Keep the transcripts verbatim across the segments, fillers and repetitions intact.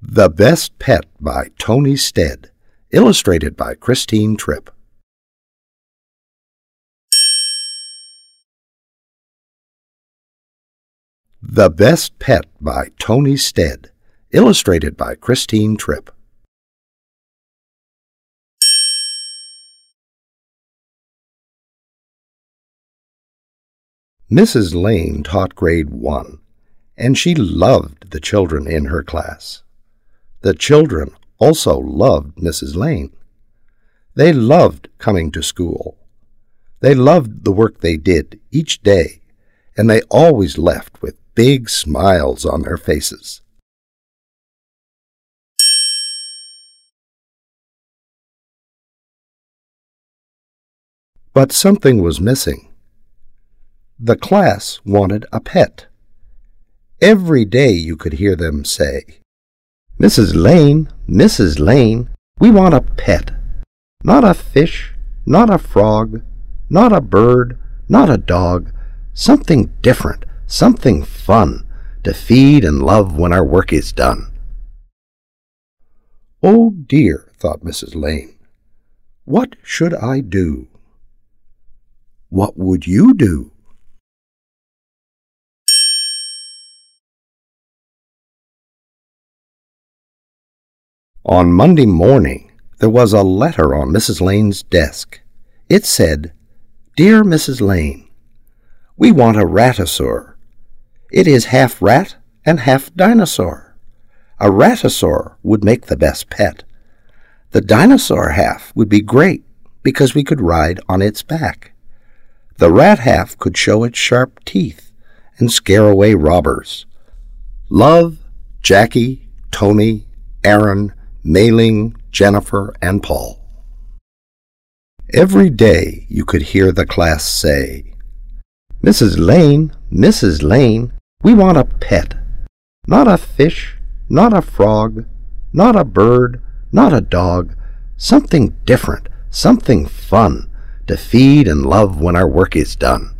The Best Pet by Tony Stead, illustrated by Christine Tripp. The Best Pet by Tony Stead, illustrated by Christine Tripp. Missus Lane taught grade one, and she loved the children in her class. The children also loved Missus Lane. They loved coming to school. They loved the work they did each day, and they always left with big smiles on their faces. But something was missing. The class wanted a pet. Every day you could hear them say, "Missus Lane, Missus Lane, we want a pet. Not a fish, not a frog, not a bird, not a dog. Something different, something fun, to feed and love when our work is done." "Oh dear," thought Missus Lane, "what should I do?" What would you do? On Monday morning, there was a letter on Missus Lane's desk. It said, "Dear Missus Lane, we want a ratasaur. It is half rat and half dinosaur. A ratasaur would make the best pet. The dinosaur half would be great because we could ride on its back. The rat half could show its sharp teeth and scare away robbers. Love, Jackie, Tony, Aaron, Mayling, Jennifer, and Paul." Every day you could hear the class say, "Missus Lane, Missus Lane, we want a pet. Not a fish, not a frog, not a bird, not a dog. Something different, something fun, to feed and love when our work is done."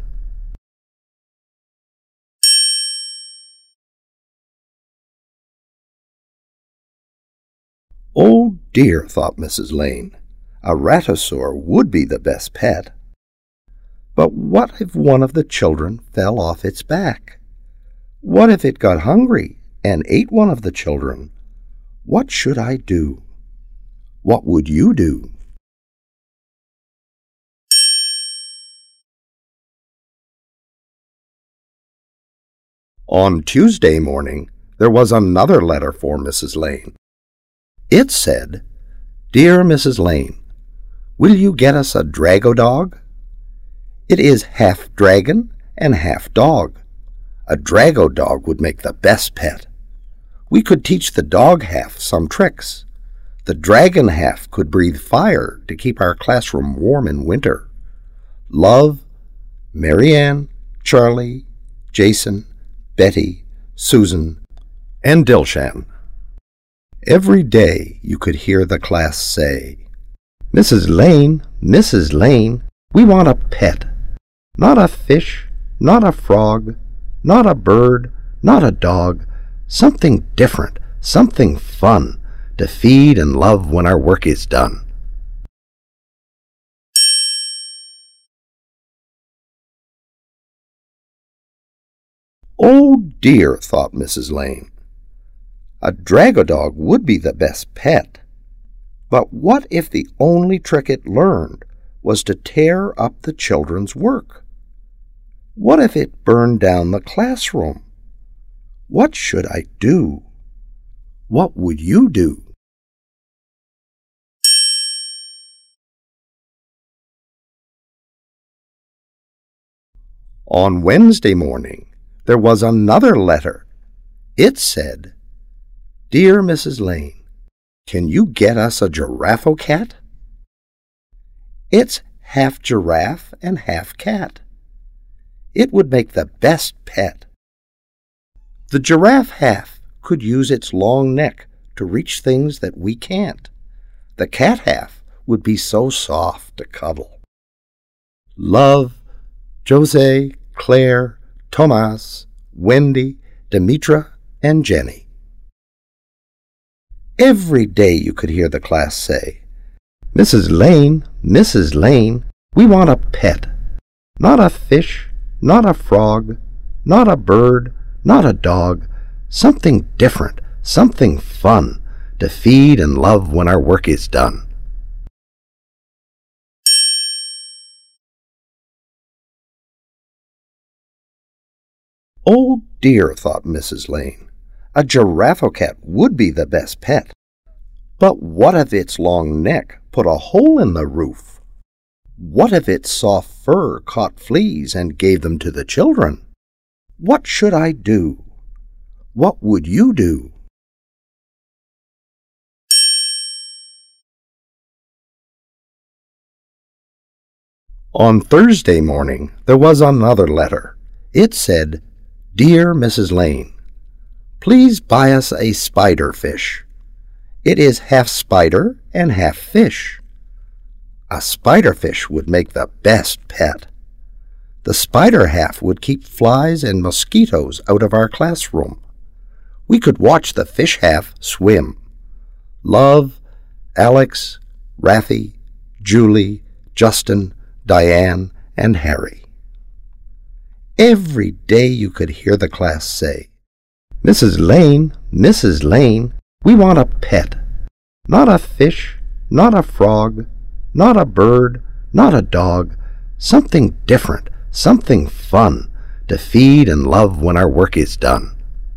"Oh dear," thought Missus Lane, "a ratasaur would be the best pet. But what if one of the children fell off its back? What if it got hungry and ate one of the children? What should I do?" What would you do? On Tuesday morning, there was another letter for Missus Lane. It said, "Dear Missus Lane, will you get us a Drago dog? It is half dragon and half dog. A Drago dog would make the best pet. We could teach the dog half some tricks. The dragon half could breathe fire to keep our classroom warm in winter. Love, Marianne, Charlie, Jason, Betty, Susan, and Dilshan." Every day you could hear the class say, "Missus Lane, Missus Lane, we want a pet. Not a fish, not a frog, not a bird, not a dog. Something different, something fun, to feed and love when our work is done." "Oh dear," thought Missus Lane, "a Drago dog would be the best pet. But what if the only trick it learned was to tear up the children's work? What if it burned down the classroom? What should I do? What would you do?" On Wednesday morning, there was another letter. It said, "Dear Missus Lane, can you get us a Giraffe-O-Cat? It's half giraffe and half cat. It would make the best pet. The giraffe half could use its long neck to reach things that we can't. The cat half would be so soft to cuddle. Love, Jose, Claire, Tomas, Wendy, Demetra, and Jenny." Every day you could hear the class say, "Missus Lane, Missus Lane, we want a pet. Not a fish, not a frog, not a bird, not a dog. Something different, something fun, to feed and love when our work is done." "Oh dear," thought Missus Lane, "a Giraffe-cat would be the best pet. But what if its long neck put a hole in the roof? What if its soft fur caught fleas and gave them to the children? What should I do? What would you do?" On Thursday morning there was another letter. It said, "Dear Missus Lane, please buy us a spider fish. It is half spider and half fish. A spider fish would make the best pet. The spider half would keep flies and mosquitoes out of our classroom. We could watch the fish half swim. Love, Alex, Raffy, Julie, Justin, Diane, and Harry." Every day you could hear the class say, "Missus Lane, Missus Lane, we want a pet. Not a fish, not a frog, not a bird, not a dog. Something different, something fun, to feed and love when our work is done."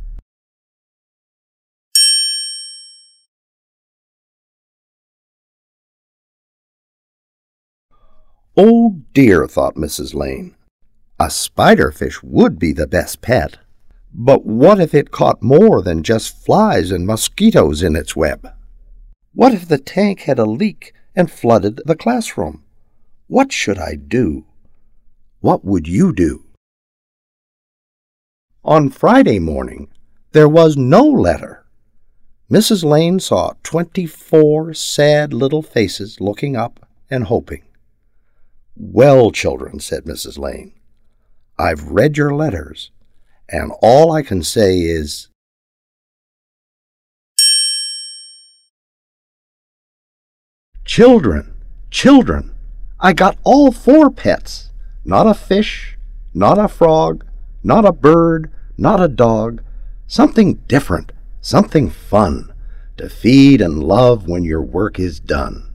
"Oh dear," thought Missus Lane, "a spider fish would be the best pet. But what if it caught more than just flies and mosquitoes in its web? What if the tank had a leak and flooded the classroom? What should I do? What would you do?" On Friday morning there was no letter. Missus Lane saw twenty-four sad little faces looking up and hoping. "Well, children," said Missus Lane, "I've read your letters, and all I can say is, Children, children, I got all four pets. Not a fish, not a frog, not a bird, not a dog. Something different, something fun, to feed and love when your work is done."